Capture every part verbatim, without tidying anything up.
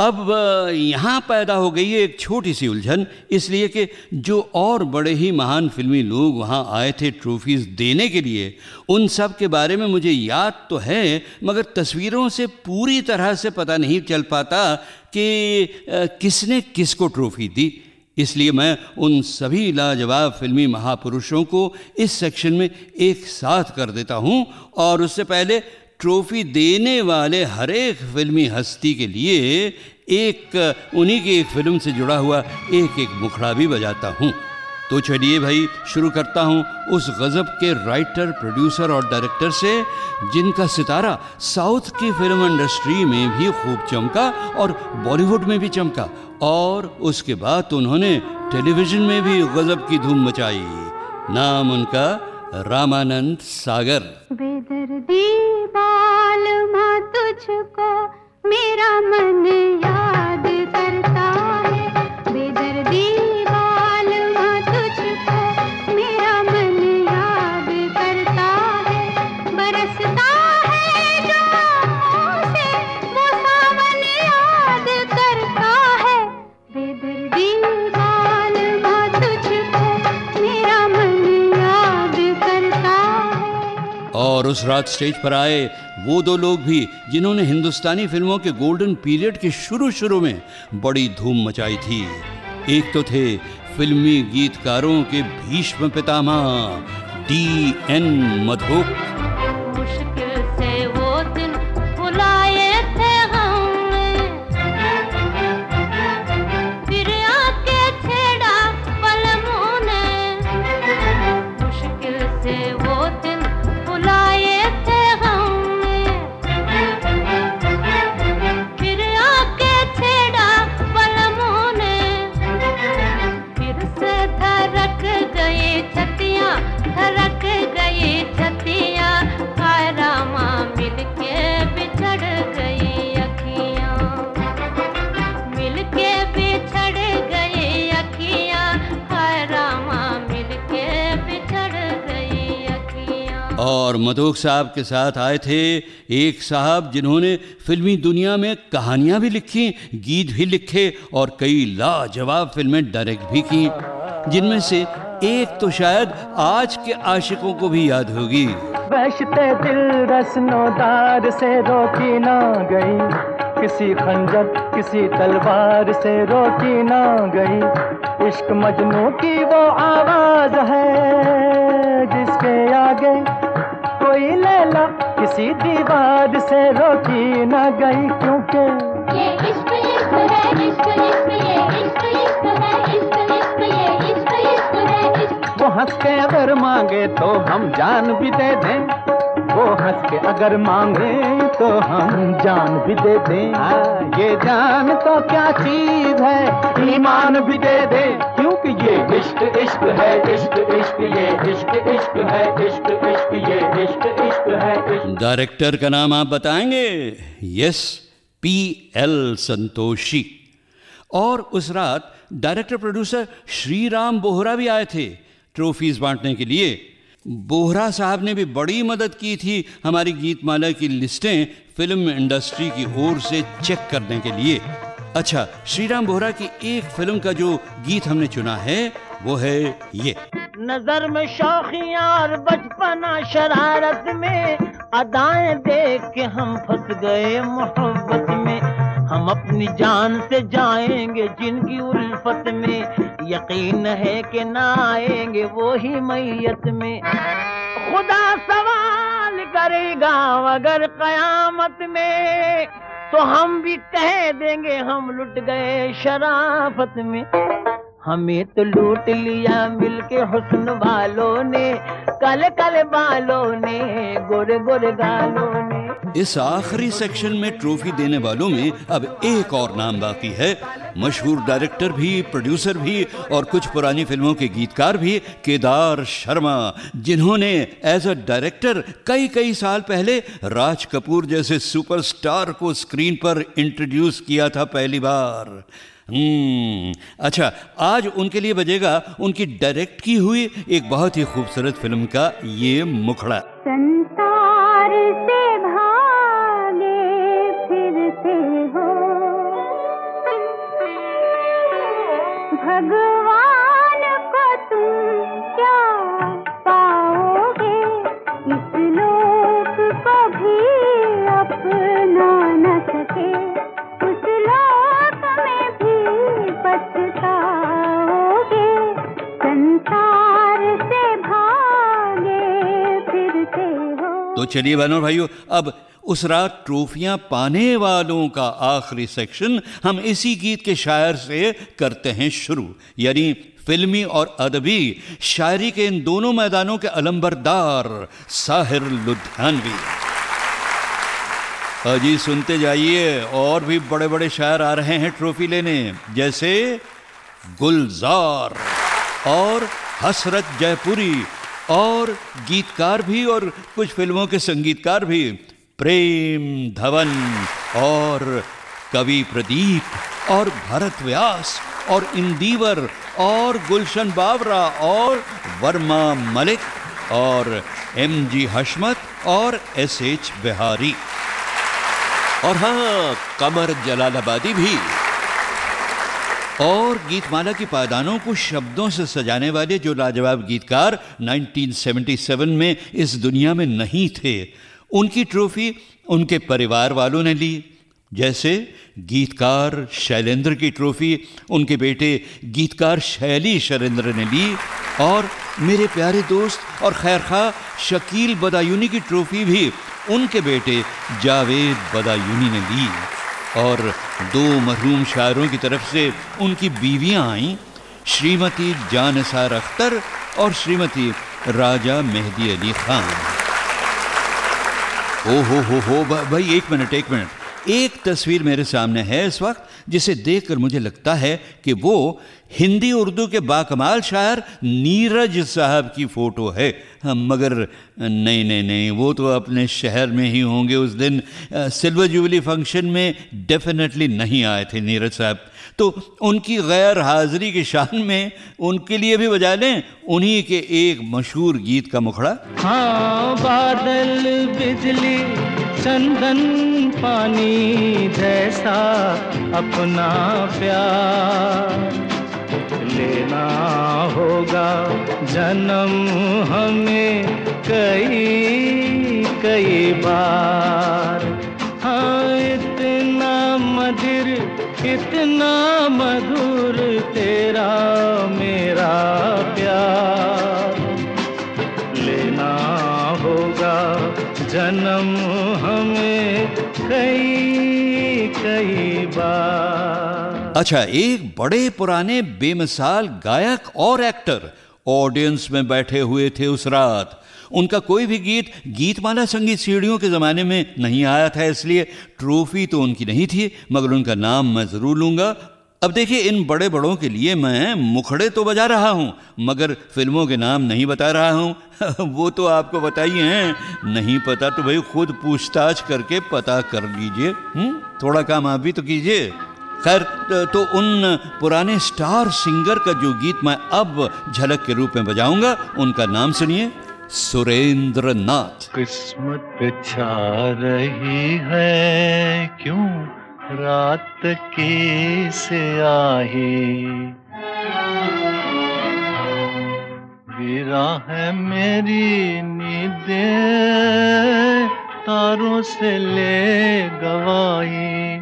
अब यहाँ पैदा हो गई है एक छोटी सी उलझन, इसलिए कि जो और बड़े ही महान फिल्मी लोग वहाँ आए थे ट्रॉफीज़ देने के लिए, उन सब के बारे में मुझे याद तो है, मगर तस्वीरों से पूरी तरह से पता नहीं चल पाता कि किसने किसको ट्रॉफी दी। इसलिए मैं उन सभी लाजवाब फिल्मी महापुरुषों को इस सेक्शन में एक साथ कर देता हूँ और उससे पहले ट्रॉफी देने वाले हर एक फिल्मी हस्ती के लिए एक उन्हीं की एक फिल्म से जुड़ा हुआ एक एक मुखड़ा भी बजाता हूँ। तो चलिए भाई, शुरू करता हूँ उस गज़ब के राइटर, प्रोड्यूसर और डायरेक्टर से जिनका सितारा साउथ की फिल्म इंडस्ट्री में भी खूब चमका और बॉलीवुड में भी चमका, और उसके बाद तो उन्होंने टेलीविज़न में भी गज़ब की धूम मचाई। नाम उनका रामानंद सागर। बेदर्दी बालमा तुझको मेरा मन याद करता है, बेदर्दी बालमा तुझको मेरा मन याद करता है, बरसता है जो आँखों से वो सावन याद करता है, बेदर्दी बालमा तुझको मेरा मन याद करता है। और उस रात स्टेज पर आए वो दो लोग भी जिन्होंने हिंदुस्तानी फिल्मों के गोल्डन पीरियड के शुरू शुरू में बड़ी धूम मचाई थी। एक तो थे फिल्मी गीतकारों के भीष्म पितामह डी एन मधोक। मुश्किल से वो दिन बुलाए थे हमने, फिर आके छेड़ा पलमों ने, मुश्किल से वो दिन बुलाए थे हमने, फिर आके छेड़ा पलमों ने, फिर से धड़क गई छतियाँ, धड़क गई छतियाँ, हाय रामा मिलके बिछड़ गई अखियाँ, मिलके बिछड़ गई अखियाँ, हाय रामा मिलके बिछड़ गई अखियाँ। और मधोक साहब के साथ आए थे एक साहब जिन्होंने फिल्मी दुनिया में कहानियां भी लिखी, गीत भी लिखे और कई लाजवाब फिल्में डायरेक्ट भी की, जिनमें से एक तो शायद आज के आशिकों को भी याद होगी। बहशते दिल रस्नोदार से रोकी ना गई, किसी खंजर किसी तलवार से रोकी ना गई, इश्क मजनू की वो आवाज है जिसके आगे कोई लैला किसी दीवार से रोकी ना गई, क्योंकि ये इश्क इश्क है, इश्क इश्क ये इश्क इश्क है, इश्क इश्क ये इश्क इश्क है, इश्क। वो हंस के अगर मांगे तो हम जान भी दे दें, वो हंस के अगर मांगे तो हम जान भी दे दें, हाँ, ये जान तो क्या चीज है ईमान भी दे दे, क्योंकि ये इश्क इश्क है, इश्क इश्क ये इश्क इश्क है, इश्क इश्क ये इश्क इश्क है, इश्क। डायरेक्टर का नाम आप बताएंगे? Yes, P L Santoshi. और उस रात डायरेक्टर प्रोड्यूसर श्री राम बोहरा भी आए थे ट्रॉफीज बांटने के लिए। बोहरा साहब ने भी बड़ी मदद की थी हमारी गीतमाला की लिस्टें फिल्म इंडस्ट्री की ओर से चेक करने के लिए। अच्छा, श्री राम बोहरा की एक फिल्म का जो गीत हमने चुना है वो है ये। नजर में शौखियां और बचपना शरारत में, अदाएं देख के हम फंस गए मोहब्बत में, हम अपनी जान से जाएंगे जिनकी उल्फत में, यकीन है कि ना आएंगे वो ही मैयत में, खुदा सवाल करेगा अगर कयामत में, तो हम भी कह देंगे हम लुट गए शराफत में, हमें तो लूट लिया मिलके हुस्न वालों ने, काले काले बालों ने, गोरे गोरे गालों ने। इस आखिरी सेक्शन में ट्रॉफी देने वालों में अब एक और नाम बाकी है, मशहूर डायरेक्टर भी, प्रोड्यूसर भी और कुछ पुरानी फिल्मों के गीतकार भी, केदार शर्मा, जिन्होंने एज अ डायरेक्टर कई कई साल पहले राज कपूर जैसे सुपरस्टार को स्क्रीन पर इंट्रोड्यूस किया था पहली बार। हम्म अच्छा, आज उनके लिए बजेगा उनकी डायरेक्ट की हुई एक बहुत ही खूबसूरत फिल्म का ये मुखड़ा। संसार से भागे फिरते हो भगवान को तुम क्या पाओगे, इस लोक को भी अपना न सके, उस लोक में भी पछताओगे, संसार से भागे फिरते हो। तो चलिए बहनों और भाइयों, अब उस रात ट्रॉफियां पाने वालों का आखिरी सेक्शन हम इसी गीत के शायर से करते हैं शुरू, यानी फिल्मी और अदबी शायरी के इन दोनों मैदानों के अलंबरदार साहिर लुधियानवी। अजी सुनते जाइए, और भी बड़े बड़े शायर आ रहे हैं ट्रॉफी लेने, जैसे गुलजार और हसरत जयपुरी, और गीतकार भी और कुछ फिल्मों के संगीतकार भी, प्रेम धवन और कवि प्रदीप और भरत व्यास और इंदिवर और गुलशन बावरा और वर्मा मलिक और एम जी हशमत और एस एच बिहारी, और हाँ कमर जलालाबादी भी। और गीतमाला की पायदानों को शब्दों से सजाने वाले जो लाजवाब गीतकार उन्नीस सौ सतहत्तर में इस दुनिया में नहीं थे, उनकी ट्रॉफी उनके परिवार वालों ने ली। जैसे गीतकार शैलेंद्र की ट्रॉफी उनके बेटे गीतकार शैली शैलेंद्र ने ली, और मेरे प्यारे दोस्त और खैरखा शकील बदायूनी की ट्रॉफी भी उनके बेटे जावेद बदायूनी ने ली। और दो मरहूम शायरों की तरफ से उनकी बीवियां आईं, श्रीमती जानसार अख्तर और श्रीमती राजा मेहदी अली खान। ओ हो हो हो भाई, एक मिनट एक मिनट एक तस्वीर मेरे सामने है इस वक्त, जिसे देखकर मुझे लगता है कि वो हिंदी उर्दू के बाकमाल शायर नीरज साहब की फ़ोटो है। मगर नहीं नहीं नहीं, वो तो अपने शहर में ही होंगे। उस दिन सिल्वर जुबली फंक्शन में डेफिनेटली नहीं आए थे नीरज साहब, तो उनकी गैर हाजिरी की शान में उनके लिए भी बजा लें उन्हीं के एक मशहूर गीत का मुखड़ा। हाँ बादल बिजली चंदन पानी जैसा अपना प्यार लेना होगा जन्म हमें कई कई बार। हाँ इतना मधुर इतना मधुर तेरा मेरा प्यार लेना होगा जन्म हमें कई कई बार। अच्छा, एक बड़े पुराने बेमिसाल गायक और एक्टर ऑडियंस में बैठे हुए थे उस रात। उनका कोई भी गीत गीतमाला संगीत सीढ़ियों के ज़माने में नहीं आया था, इसलिए ट्रॉफी तो उनकी नहीं थी, मगर उनका नाम मैं ज़रूर लूँगा। अब देखिए, इन बड़े बड़ों के लिए मैं मुखड़े तो बजा रहा हूँ, मगर फिल्मों के नाम नहीं बता रहा हूँ। वो तो आपको बताइए हैं, नहीं पता तो भाई खुद पूछताछ करके पता कर लीजिए। थोड़ा काम आप भी तो कीजिए। खैर, तो उन पुराने स्टार सिंगर का जो गीत मैं अब झलक के रूप में बजाऊंगा, उनका नाम सुनिए, सुरेंद्र नाथ। किस्मत छा रही है क्यों रात की स्याही, गिरा है मेरी नींदें तारों से ले गवाही,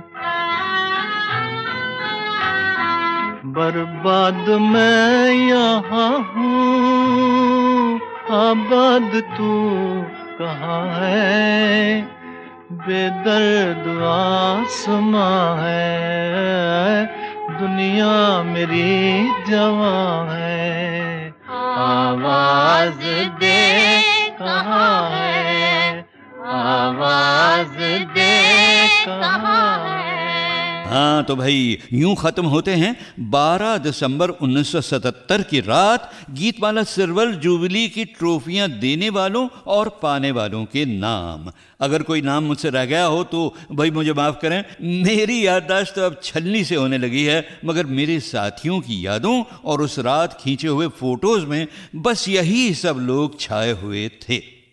बर्बाद मैं यहाँ हूँ आबाद तू कहाँ है, बेदर्द आसमां है दुनिया मेरी जवां है, आवाज दे कहाँ है, आवाज दे कहाँ है। हाँ तो भाई, यूं ख़त्म होते हैं बारह दिसंबर उन्नीस सौ सतहत्तर की रात गीतमाला सिल्वर जुबली की ट्रॉफियां देने वालों और पाने वालों के नाम। अगर कोई नाम मुझसे रह गया हो तो भाई मुझे माफ़ करें, मेरी याददाश्त तो अब छलनी से होने लगी है, मगर मेरे साथियों की यादों और उस रात खींचे हुए फ़ोटोज़ में बस यही सब लोग छाए हुए थे।